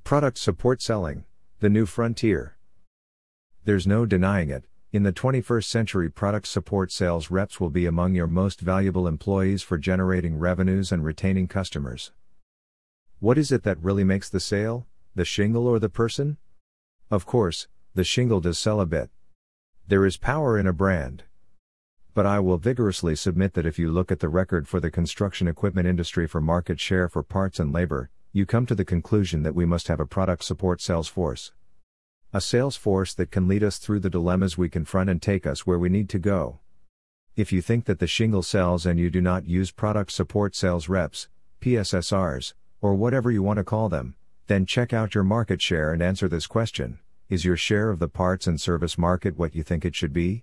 Product support selling, the new frontier. There's no denying it, in the 21st century product support sales reps will be among your most valuable employees for generating revenues and retaining customers. What is it that really makes the sale, the shingle or the person? Of course, the shingle does sell a bit. There is power in a brand. But I will vigorously submit that if you look at the record for the construction equipment industry for market share for parts and labor, you come to the conclusion that we must have a product support sales force. A sales force that can lead us through the dilemmas we confront and take us where we need to go. If you think that the shingle sells and you do not use product support sales reps, PSSRs, or whatever you want to call them, then check out your market share and answer this question: is your share of the parts and service market what you think it should be?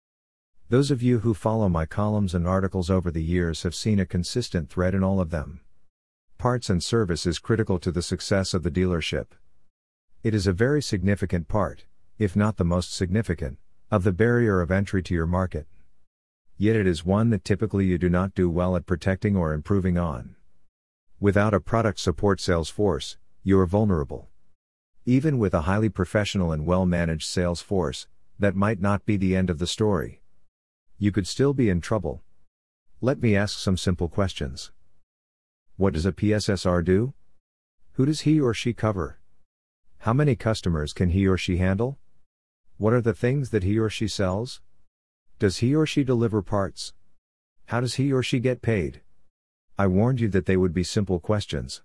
Those of you who follow my columns and articles over the years have seen a consistent thread in all of them. Parts and service is critical to the success of the dealership. It is a very significant part, if not the most significant, of the barrier of entry to your market. Yet it is one that typically you do not do well at protecting or improving on. Without a product support sales force, you are vulnerable. Even with a highly professional and well-managed sales force, that might not be the end of the story. You could still be in trouble. Let me ask some simple questions. What does a PSSR do? Who does he or she cover? How many customers can he or she handle? What are the things that he or she sells? Does he or she deliver parts? How does he or she get paid? I warned you that they would be simple questions.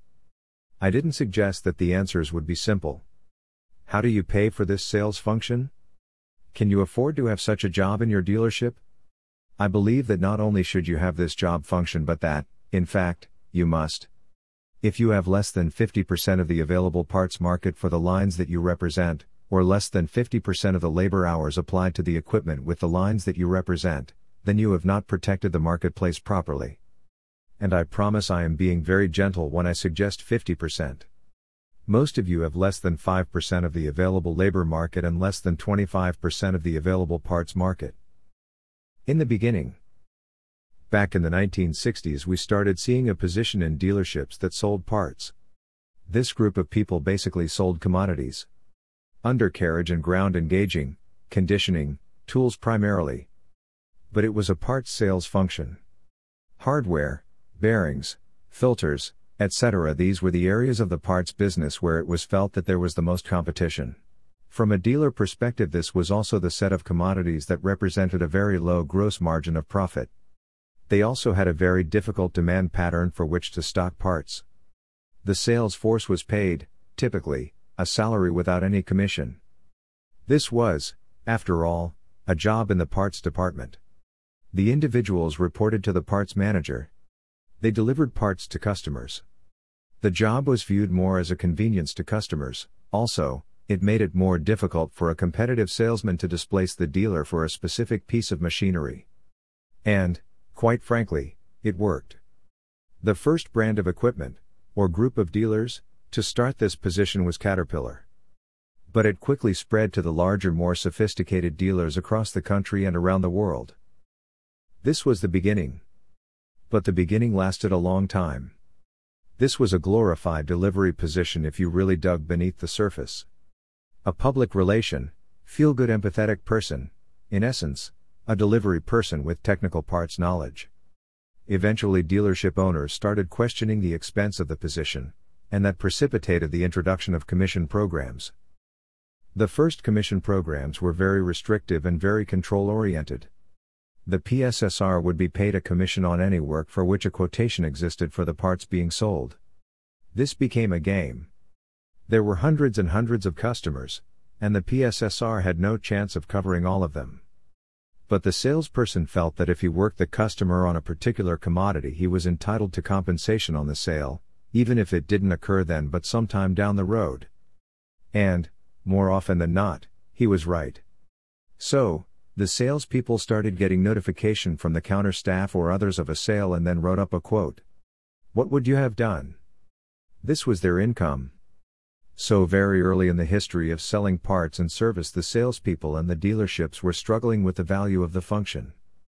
I didn't suggest that the answers would be simple. How do you pay for this sales function? Can you afford to have such a job in your dealership? I believe that not only should you have this job function but that, in fact, you must. If you have less than 50% of the available parts market for the lines that you represent, or less than 50% of the labor hours applied to the equipment with the lines that you represent, then you have not protected the marketplace properly. And I promise I am being very gentle when I suggest 50%. Most of you have less than 5% of the available labor market and less than 25% of the available parts market. In the beginning, back in the 1960s, we started seeing a position in dealerships that sold parts. This group of people basically sold commodities. Undercarriage and ground engaging, conditioning, tools primarily. But it was a parts sales function. Hardware, bearings, filters, etc. These were the areas of the parts business where it was felt that there was the most competition. From a dealer perspective, this was also the set of commodities that represented a very low gross margin of profit. They also had a very difficult demand pattern for which to stock parts. The sales force was paid, typically, a salary without any commission. This was, after all, a job in the parts department. The individuals reported to the parts manager. They delivered parts to customers. The job was viewed more as a convenience to customers. Also, it made it more difficult for a competitive salesman to displace the dealer for a specific piece of machinery. And, quite frankly, it worked. The first brand of equipment, or group of dealers, to start this position was Caterpillar. But it quickly spread to the larger, more sophisticated dealers across the country and around the world. This was the beginning. But the beginning lasted a long time. This was a glorified delivery position if you really dug beneath the surface. A public relation, feel-good empathetic person, in essence, a delivery person with technical parts knowledge. Eventually dealership owners started questioning the expense of the position, and that precipitated the introduction of commission programs. The first commission programs were very restrictive and very control-oriented. The PSSR would be paid a commission on any work for which a quotation existed for the parts being sold. This became a game. There were hundreds and hundreds of customers, and the PSSR had no chance of covering all of them. But the salesperson felt that if he worked the customer on a particular commodity, he was entitled to compensation on the sale, even if it didn't occur then but sometime down the road. And, more often than not, he was right. So, the salespeople started getting notification from the counter staff or others of a sale and then wrote up a quote. What would you have done? This was their income. So very early in the history of selling parts and service, the salespeople and the dealerships were struggling with the value of the function.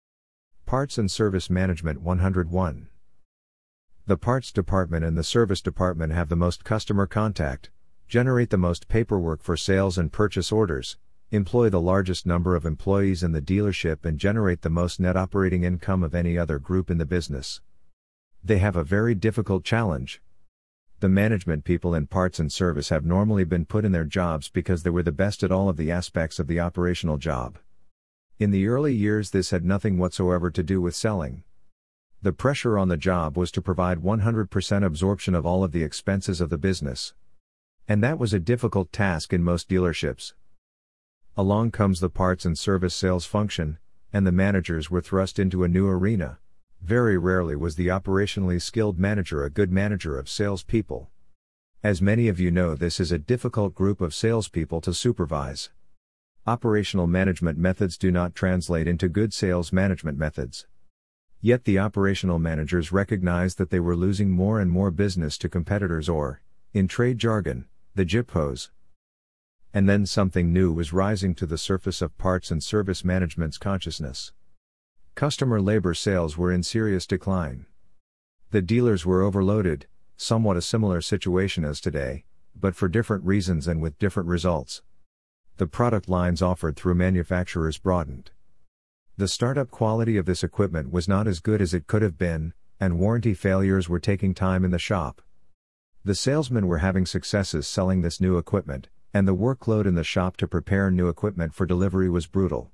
Parts and Service Management 101. The parts department and the service department have the most customer contact, generate the most paperwork for sales and purchase orders, employ the largest number of employees in the dealership, and generate the most net operating income of any other group in the business. They have a very difficult challenge. The management people in parts and service have normally been put in their jobs because they were the best at all of the aspects of the operational job. In the early years, this had nothing whatsoever to do with selling. The pressure on the job was to provide 100% absorption of all of the expenses of the business. And that was a difficult task in most dealerships. Along comes the parts and service sales function, and the managers were thrust into a new arena. Very rarely was the operationally skilled manager a good manager of salespeople. As many of you know, this is a difficult group of salespeople to supervise. Operational management methods do not translate into good sales management methods. Yet the operational managers recognized that they were losing more and more business to competitors, or, in trade jargon, the GPOs. And then something new was rising to the surface of parts and service management's consciousness. Customer labor sales were in serious decline. The dealers were overloaded, somewhat a similar situation as today, but for different reasons and with different results. The product lines offered through manufacturers broadened. The startup quality of this equipment was not as good as it could have been, and warranty failures were taking time in the shop. The salesmen were having successes selling this new equipment, and the workload in the shop to prepare new equipment for delivery was brutal.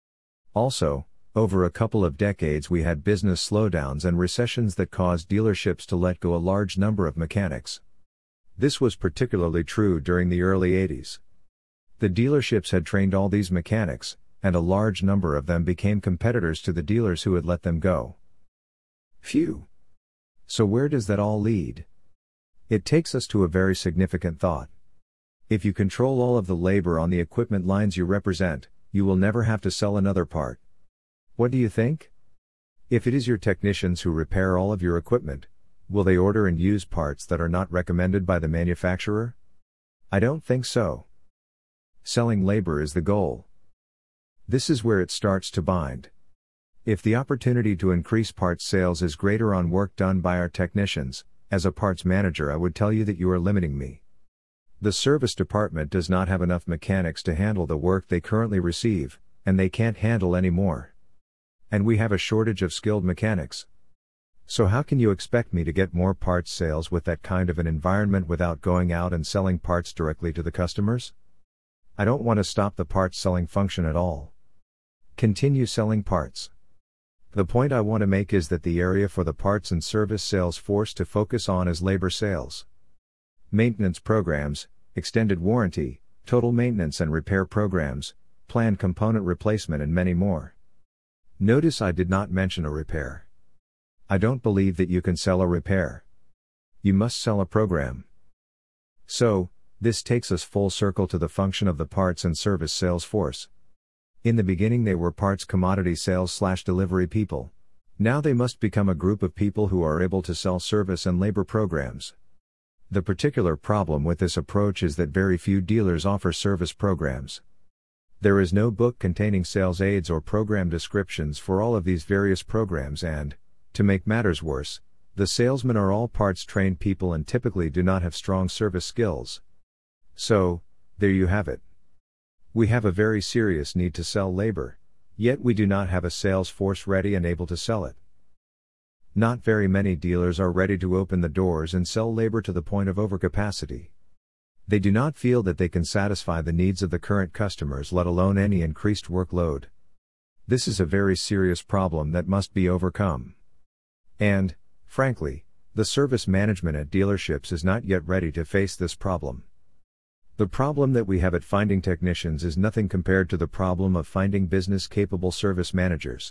Also, over a couple of decades we had business slowdowns and recessions that caused dealerships to let go a large number of mechanics. This was particularly true during the early 80s. The dealerships had trained all these mechanics, and a large number of them became competitors to the dealers who had let them go. Phew! So where does that all lead? It takes us to a very significant thought. If you control all of the labor on the equipment lines you represent, you will never have to sell another part. What do you think? If it is your technicians who repair all of your equipment, will they order and use parts that are not recommended by the manufacturer? I don't think so. Selling labor is the goal. This is where it starts to bind. If the opportunity to increase parts sales is greater on work done by our technicians, as a parts manager I would tell you that you are limiting me. The service department does not have enough mechanics to handle the work they currently receive, and they can't handle any more. And we have a shortage of skilled mechanics. So how can you expect me to get more parts sales with that kind of an environment without going out and selling parts directly to the customers? I don't want to stop the parts selling function at all. Continue selling parts. The point I want to make is that the area for the parts and service sales force to focus on is labor sales. Maintenance programs, extended warranty, total maintenance and repair programs, planned component replacement, and many more. Notice I did not mention a repair. I don't believe that you can sell a repair. You must sell a program. So, this takes us full circle to the function of the parts and service sales force. In the beginning they were parts commodity sales/delivery people. Now they must become a group of people who are able to sell service and labor programs. The particular problem with this approach is that very few dealers offer service programs. There is no book containing sales aids or program descriptions for all of these various programs, and, to make matters worse, the salesmen are all parts trained people and typically do not have strong service skills. So, there you have it. We have a very serious need to sell labor, yet we do not have a sales force ready and able to sell it. Not very many dealers are ready to open the doors and sell labor to the point of overcapacity. They do not feel that they can satisfy the needs of the current customers, let alone any increased workload. This is a very serious problem that must be overcome. And, frankly, the service management at dealerships is not yet ready to face this problem. The problem that we have at finding technicians is nothing compared to the problem of finding business-capable service managers.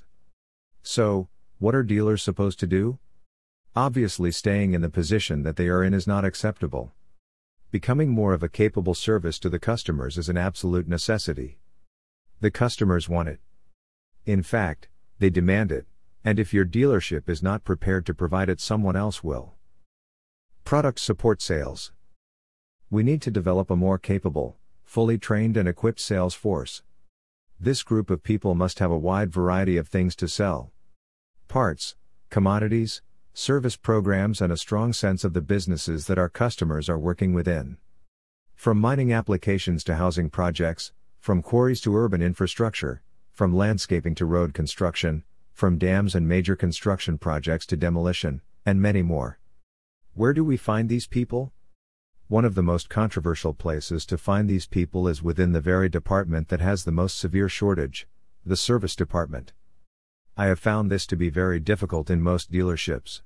So, what are dealers supposed to do? Obviously, staying in the position that they are in is not acceptable. Becoming more of a capable service to the customers is an absolute necessity. The customers want it. In fact, they demand it, and if your dealership is not prepared to provide it, someone else will. Product support sales. We need to develop a more capable, fully trained and equipped sales force. This group of people must have a wide variety of things to sell. Parts, commodities, service programs, and a strong sense of the businesses that our customers are working within. From mining applications to housing projects, from quarries to urban infrastructure, from landscaping to road construction, from dams and major construction projects to demolition, and many more. Where do we find these people? One of the most controversial places to find these people is within the very department that has the most severe shortage, the service department. I have found this to be very difficult in most dealerships.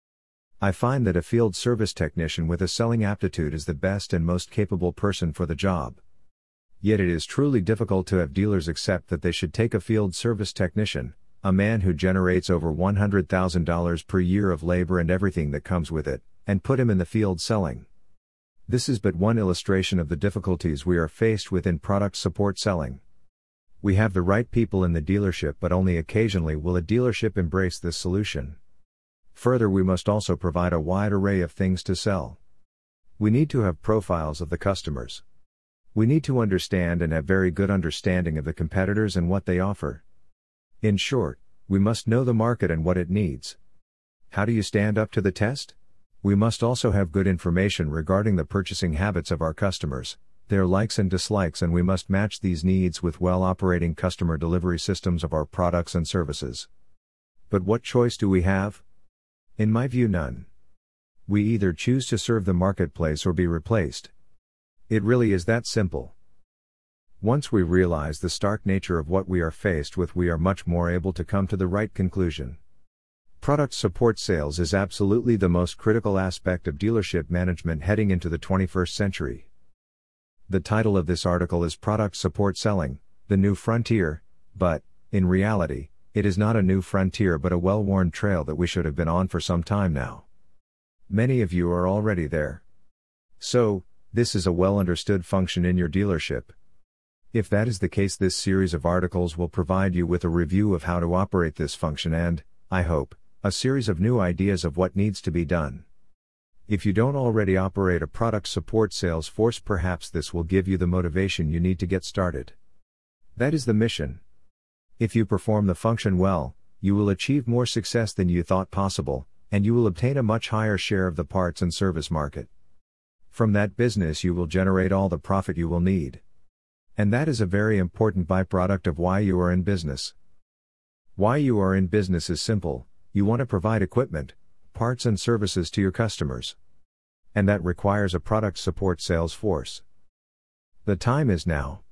I find that a field service technician with a selling aptitude is the best and most capable person for the job. Yet it is truly difficult to have dealers accept that they should take a field service technician, a man who generates over $100,000 per year of labor and everything that comes with it, and put him in the field selling. This is but one illustration of the difficulties we are faced with in product support selling. We have the right people in the dealership, but only occasionally will a dealership embrace this solution. Further, we must also provide a wide array of things to sell. We need to have profiles of the customers. We need to understand and have very good understanding of the competitors and what they offer. In short, we must know the market and what it needs. How do you stand up to the test? We must also have good information regarding the purchasing habits of our customers, their likes and dislikes, and we must match these needs with well-operating customer delivery systems of our products and services. But what choice do we have? In my view, none. We either choose to serve the marketplace or be replaced. It really is that simple. Once we realize the stark nature of what we are faced with, we are much more able to come to the right conclusion. Product support sales is absolutely the most critical aspect of dealership management heading into the 21st century. The title of this article is Product Support Selling, the New Frontier, but, in reality, it is not a new frontier but a well-worn trail that we should have been on for some time now. Many of you are already there. So, this is a well-understood function in your dealership. If that is the case, this series of articles will provide you with a review of how to operate this function and, I hope, a series of new ideas of what needs to be done. If you don't already operate a product support sales force, perhaps this will give you the motivation you need to get started. That is the mission. If you perform the function well, you will achieve more success than you thought possible, and you will obtain a much higher share of the parts and service market. From that business you will generate all the profit you will need. And that is a very important byproduct of why you are in business. Why you are in business is simple: you want to provide equipment, parts and services to your customers. And that requires a product support sales force. The time is now.